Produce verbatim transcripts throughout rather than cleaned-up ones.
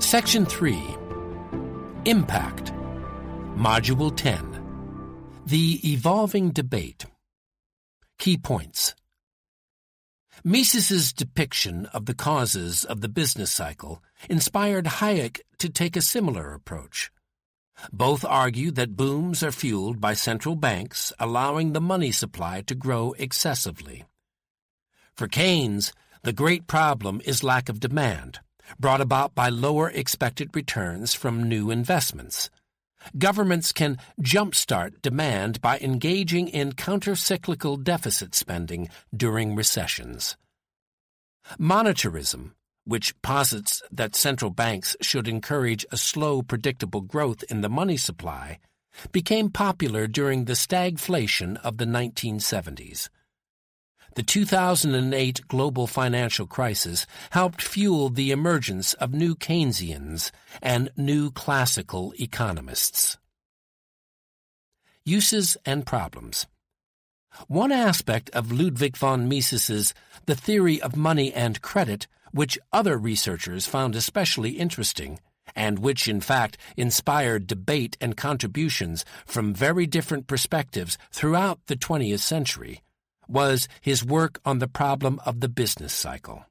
Section three. Impact. Module ten. The Evolving Debate. Key points. Mises's depiction of the causes of the business cycle inspired Hayek to take a similar approach. Both argue that booms are fueled by central banks allowing the money supply to grow excessively. For Keynes, the great problem is lack of demand, brought about by lower expected returns from new investments. Governments can jumpstart demand by engaging in counter-cyclical deficit spending during recessions. Monetarism, which posits that central banks should encourage a slow, predictable growth in the money supply, became popular during the stagflation of the nineteen seventies. The two thousand eight global financial crisis helped fuel the emergence of new Keynesians and new classical economists. Uses and problems. One aspect of Ludwig von Mises's The Theory of Money and Credit, which other researchers found especially interesting, and which in fact inspired debate and contributions from very different perspectives throughout the twentieth century, was his work on the problem of the business cycle.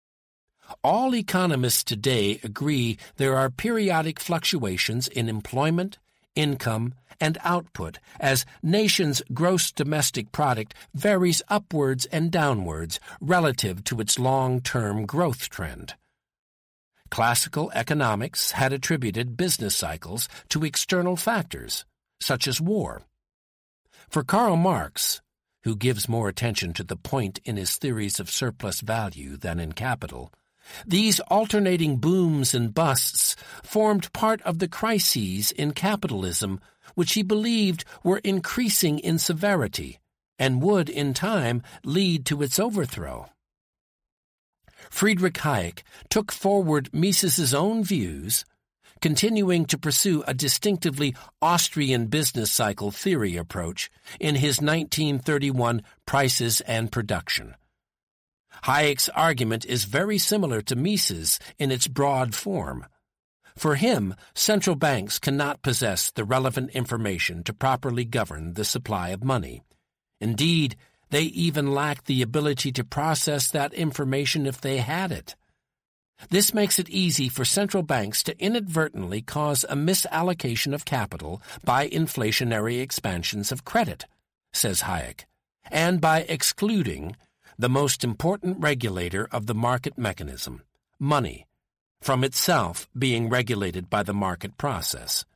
All economists today agree there are periodic fluctuations in employment, income, and output as nations' gross domestic product varies upwards and downwards relative to its long-term growth trend. Classical economics had attributed business cycles to external factors, such as war. For Karl Marx, who gives more attention to the point in his theories of surplus value than in capital, these alternating booms and busts formed part of the crises in capitalism which he believed were increasing in severity and would, in time, lead to its overthrow. Friedrich Hayek took forward Mises's own views, continuing to pursue a distinctively Austrian business cycle theory approach in his nineteen thirty-one Prices and Production. Hayek's argument is very similar to Mises in its broad form. For him, central banks cannot possess the relevant information to properly govern the supply of money. Indeed, they even lack the ability to process that information if they had it. This makes it easy for central banks to inadvertently cause a misallocation of capital by inflationary expansions of credit, says Hayek, and by excluding the most important regulator of the market mechanism, money, from itself being regulated by the market process.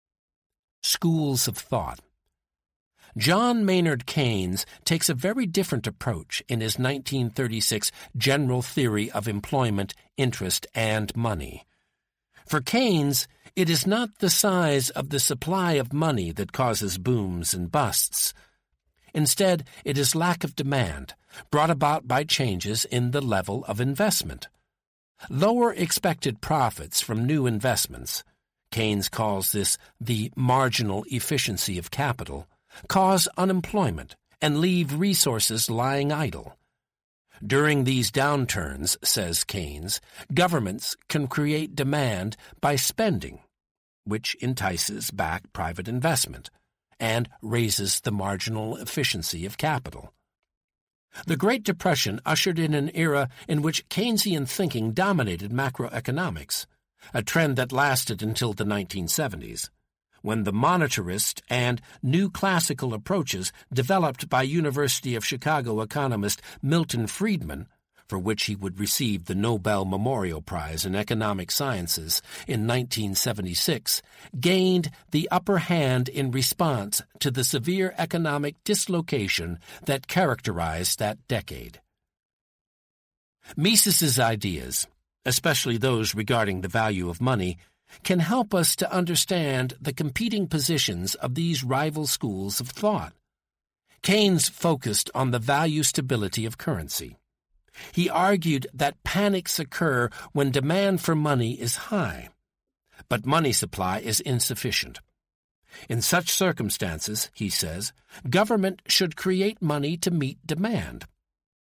Schools of thought. John Maynard Keynes takes a very different approach in his nineteen thirty-six General Theory of Employment, Interest, and Money. For Keynes, it is not the size of the supply of money that causes booms and busts. Instead, it is lack of demand, brought about by changes in the level of investment. Lower expected profits from new investments, Keynes calls this the marginal efficiency of capital, cause unemployment and leave resources lying idle. During these downturns, says Keynes, governments can create demand by spending, which entices back private investment and raises the marginal efficiency of capital. The Great Depression ushered in an era in which Keynesian thinking dominated macroeconomics, a trend that lasted until the nineteen seventies, when the monetarist and new classical approaches developed by University of Chicago economist Milton Friedman, for which he would receive the Nobel Memorial Prize in Economic Sciences in nineteen seventy-six, gained the upper hand in response to the severe economic dislocation that characterized that decade. Mises's ideas, especially those regarding the value of money, can help us to understand the competing positions of these rival schools of thought. Keynes focused on the value stability of currency. He argued that panics occur when demand for money is high, but money supply is insufficient. In such circumstances, he says, government should create money to meet demand.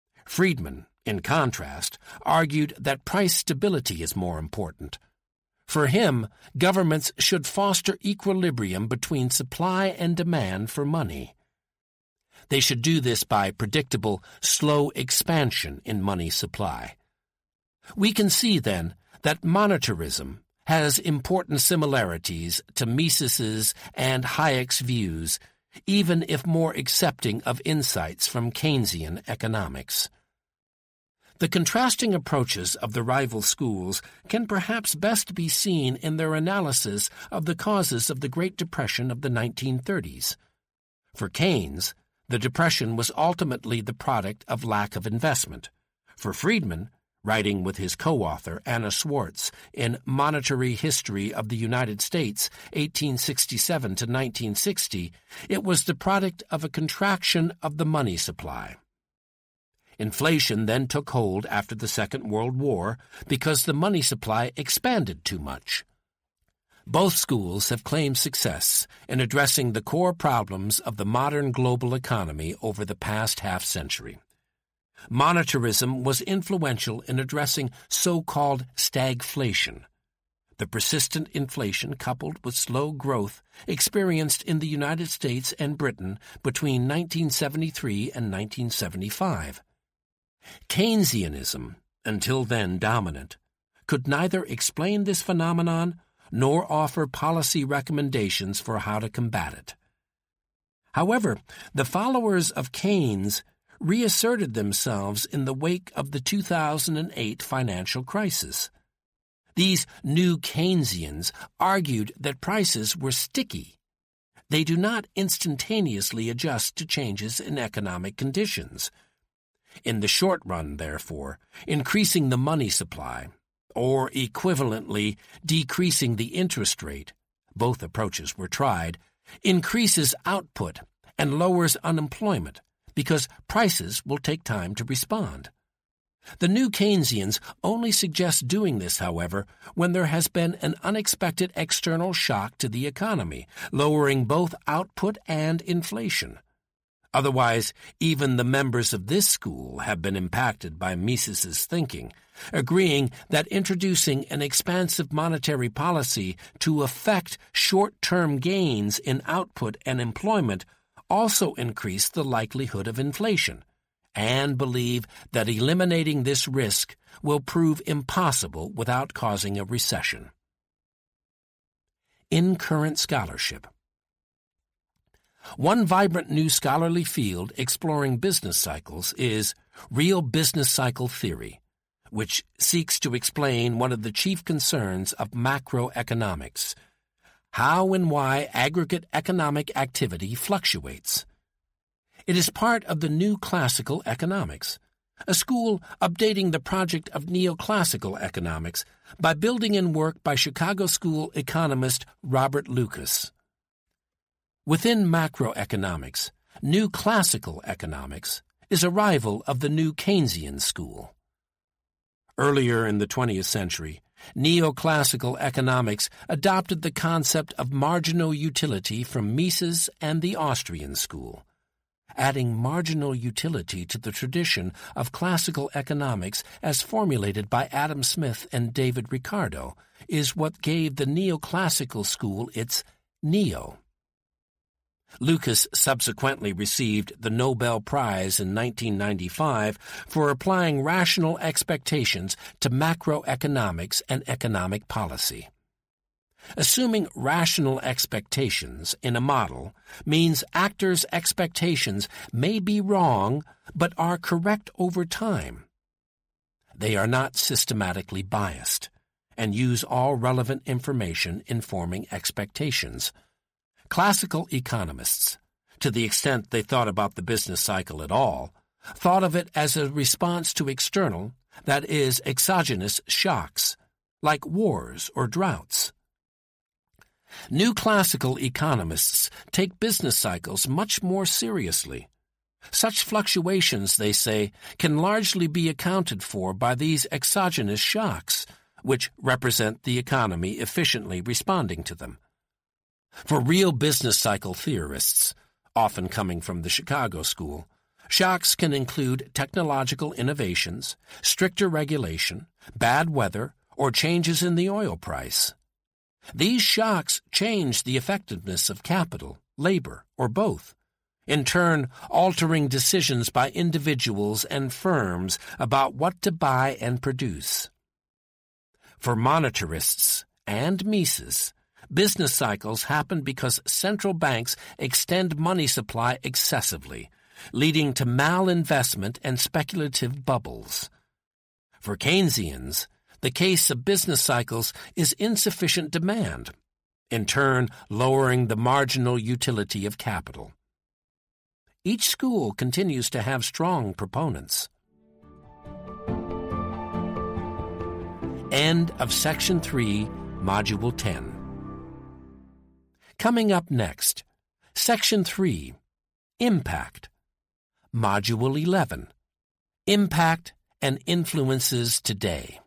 Friedman, in contrast, argued that price stability is more important. For him, governments should foster equilibrium between supply and demand for money. They should do this by predictable, slow expansion in money supply. We can see, then, that monetarism has important similarities to Mises's and Hayek's views, even if more accepting of insights from Keynesian economics. The contrasting approaches of the rival schools can perhaps best be seen in their analysis of the causes of the Great Depression of the nineteen thirties. For Keynes, the Depression was ultimately the product of lack of investment. For Friedman, writing with his co-author Anna Schwartz in Monetary History of the United States, eighteen sixty-seven to nineteen sixty, it was the product of a contraction of the money supply. Inflation then took hold after the Second World War because the money supply expanded too much. Both schools have claimed success in addressing the core problems of the modern global economy over the past half-century. Monetarism was influential in addressing so-called stagflation, the persistent inflation coupled with slow growth experienced in the United States and Britain between nineteen seventy-three and nineteen seventy-five. Keynesianism, until then dominant, could neither explain this phenomenon nor offer policy recommendations for how to combat it. However, the followers of Keynes reasserted themselves in the wake of the two thousand eight financial crisis. These new Keynesians argued that prices were sticky. They do not instantaneously adjust to changes in economic conditions. In the short run, therefore, increasing the money supply, or equivalently decreasing the interest rate, both approaches were tried, increases output and lowers unemployment because prices will take time to respond. The new Keynesians only suggest doing this, however, when there has been an unexpected external shock to the economy, lowering both output and inflation. Otherwise, even the members of this school have been impacted by Mises's thinking, agreeing that introducing an expansive monetary policy to affect short-term gains in output and employment also increase the likelihood of inflation, and believe that eliminating this risk will prove impossible without causing a recession. In current scholarship, one vibrant new scholarly field exploring business cycles is real business cycle theory, which seeks to explain one of the chief concerns of macroeconomics, how and why aggregate economic activity fluctuates. It is part of the new classical economics, a school updating the project of neoclassical economics by building in work by Chicago School economist Robert Lucas. Within macroeconomics, new classical economics is a rival of the new Keynesian school. Earlier in the twentieth century, neoclassical economics adopted the concept of marginal utility from Mises and the Austrian school. Adding marginal utility to the tradition of classical economics as formulated by Adam Smith and David Ricardo is what gave the neoclassical school its neo. Lucas subsequently received the Nobel Prize in nineteen ninety-five for applying rational expectations to macroeconomics and economic policy. Assuming rational expectations in a model means actors' expectations may be wrong but are correct over time. They are not systematically biased and use all relevant information in forming expectations. Classical economists, to the extent they thought about the business cycle at all, thought of it as a response to external, that is, exogenous shocks, like wars or droughts. New classical economists take business cycles much more seriously. Such fluctuations, they say, can largely be accounted for by these exogenous shocks, which represent the economy efficiently responding to them. For real business cycle theorists, often coming from the Chicago School, shocks can include technological innovations, stricter regulation, bad weather, or changes in the oil price. These shocks change the effectiveness of capital, labor, or both, in turn altering decisions by individuals and firms about what to buy and produce. For monetarists and Mises, business cycles happen because central banks extend money supply excessively, leading to malinvestment and speculative bubbles. For Keynesians, the case of business cycles is insufficient demand, in turn lowering the marginal utility of capital. Each school continues to have strong proponents. End of Section three, Module ten. Coming up next, Section three, Impact. Module eleven, Impact and Influences Today.